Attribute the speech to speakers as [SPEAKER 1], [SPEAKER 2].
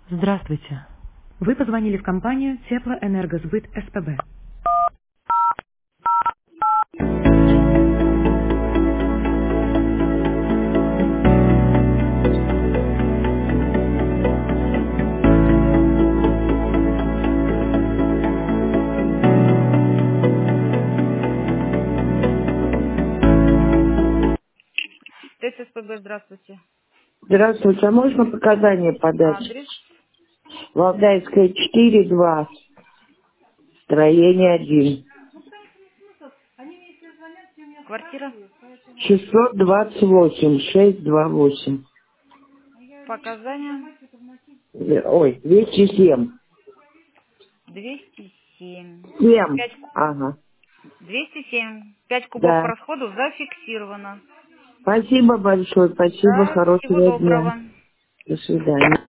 [SPEAKER 1] Здравствуйте. Вы позвонили в компанию Теплоэнергосбыт СПБ. ТСПБ, здравствуйте.
[SPEAKER 2] Здравствуйте, а можно показания подать?
[SPEAKER 1] Адрес,
[SPEAKER 2] Валдайская 4-2, строение 1.
[SPEAKER 1] квартира,
[SPEAKER 2] 628, 628.
[SPEAKER 1] показания
[SPEAKER 2] Ой, 207.
[SPEAKER 1] 207.
[SPEAKER 2] 7.
[SPEAKER 1] 5,
[SPEAKER 2] Ага,
[SPEAKER 1] 207. 5 кубов
[SPEAKER 2] да.
[SPEAKER 1] расходов зафиксировано.
[SPEAKER 2] Спасибо большое, спасибо,
[SPEAKER 1] Да, всего
[SPEAKER 2] хорошего дня.
[SPEAKER 1] доброго.
[SPEAKER 2] До свидания.